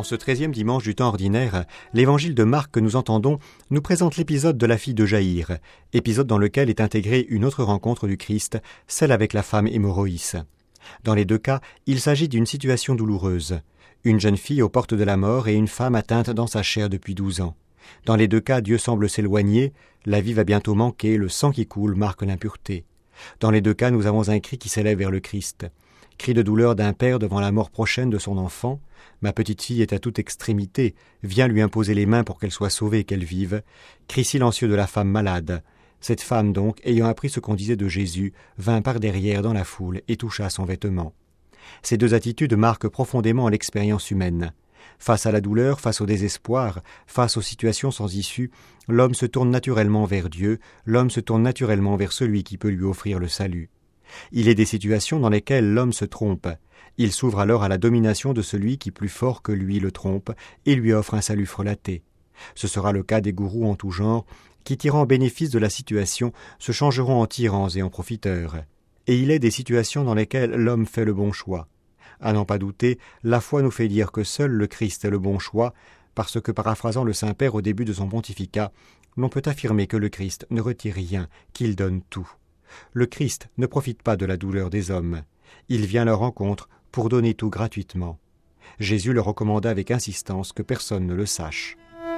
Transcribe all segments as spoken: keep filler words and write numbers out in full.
En ce treizième dimanche du temps ordinaire, l'évangile de Marc que nous entendons nous présente l'épisode de la fille de Jaïr, épisode dans lequel est intégrée une autre rencontre du Christ, celle avec la femme hémorroïs. Dans les deux cas, il s'agit d'une situation douloureuse. Une jeune fille aux portes de la mort et une femme atteinte dans sa chair depuis douze ans. Dans les deux cas, Dieu semble s'éloigner, la vie va bientôt manquer, le sang qui coule marque l'impureté. Dans les deux cas, nous avons un cri qui s'élève vers le Christ. Cri de douleur d'un père devant la mort prochaine de son enfant. Ma petite fille est à toute extrémité, viens lui imposer les mains pour qu'elle soit sauvée et qu'elle vive. Cri silencieux de la femme malade. Cette femme donc, ayant appris ce qu'on disait de Jésus, vint par derrière dans la foule et toucha son vêtement. Ces deux attitudes marquent profondément l'expérience humaine. Face à la douleur, face au désespoir, face aux situations sans issue, l'homme se tourne naturellement vers Dieu, l'homme se tourne naturellement vers celui qui peut lui offrir le salut. Il est des situations dans lesquelles l'homme se trompe. Il s'ouvre alors à la domination de celui qui, plus fort que lui, le trompe et lui offre un salut frelaté. Ce sera le cas des gourous en tout genre, qui, tirant bénéfice de la situation, se changeront en tyrans et en profiteurs. Et il est des situations dans lesquelles l'homme fait le bon choix. À n'en pas douter, la foi nous fait dire que seul le Christ est le bon choix, parce que, paraphrasant le Saint-Père au début de son pontificat, l'on peut affirmer que le Christ ne retire rien, qu'il donne tout. Le Christ ne profite pas de la douleur des hommes. Il vient à leur rencontre pour donner tout gratuitement. Jésus leur recommanda avec insistance que personne ne le sache.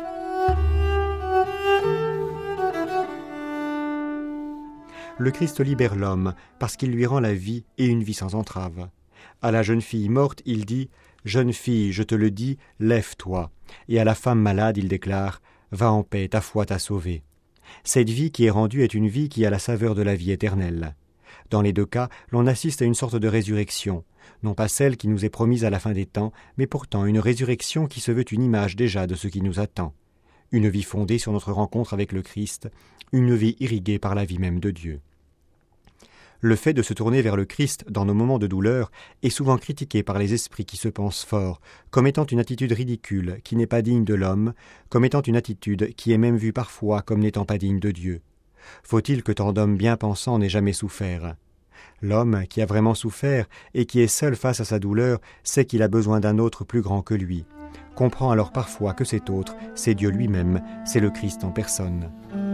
Le Christ libère l'homme parce qu'il lui rend la vie et une vie sans entrave. À la jeune fille morte, il dit « Jeune fille, je te le dis, lève-toi » et à la femme malade, il déclare « Va en paix, ta foi t'a sauvée ». Cette vie qui est rendue est une vie qui a la saveur de la vie éternelle. Dans les deux cas, l'on assiste à une sorte de résurrection, non pas celle qui nous est promise à la fin des temps, mais pourtant une résurrection qui se veut une image déjà de ce qui nous attend. Une vie fondée sur notre rencontre avec le Christ, une vie irriguée par la vie même de Dieu. Le fait de se tourner vers le Christ dans nos moments de douleur est souvent critiqué par les esprits qui se pensent forts, comme étant une attitude ridicule, qui n'est pas digne de l'homme, comme étant une attitude qui est même vue parfois comme n'étant pas digne de Dieu. Faut-il que tant d'hommes bien pensants n'aient jamais souffert ? L'homme qui a vraiment souffert et qui est seul face à sa douleur sait qu'il a besoin d'un autre plus grand que lui. Comprend alors parfois que cet autre, c'est Dieu lui-même, c'est le Christ en personne.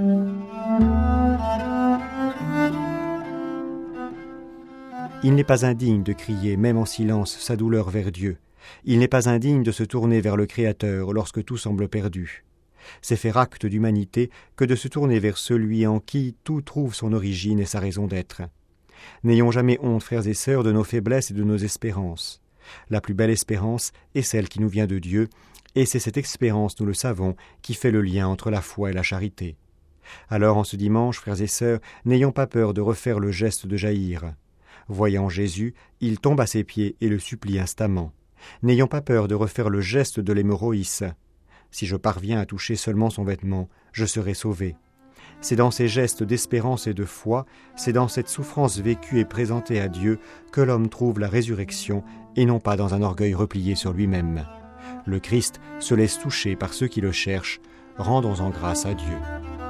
Il n'est pas indigne de crier, même en silence, sa douleur vers Dieu. Il n'est pas indigne de se tourner vers le Créateur lorsque tout semble perdu. C'est faire acte d'humanité que de se tourner vers celui en qui tout trouve son origine et sa raison d'être. N'ayons jamais honte, frères et sœurs, de nos faiblesses et de nos espérances. La plus belle espérance est celle qui nous vient de Dieu, et c'est cette espérance, nous le savons, qui fait le lien entre la foi et la charité. Alors, en ce dimanche, frères et sœurs, n'ayons pas peur de refaire le geste de Jaïr. Voyant Jésus, il tombe à ses pieds et le supplie instamment. N'ayons pas peur de refaire le geste de l'hémorroïs. Si je parviens à toucher seulement son vêtement, je serai sauvé. C'est dans ces gestes d'espérance et de foi, c'est dans cette souffrance vécue et présentée à Dieu que l'homme trouve la résurrection et non pas dans un orgueil replié sur lui-même. Le Christ se laisse toucher par ceux qui le cherchent. Rendons-en grâce à Dieu.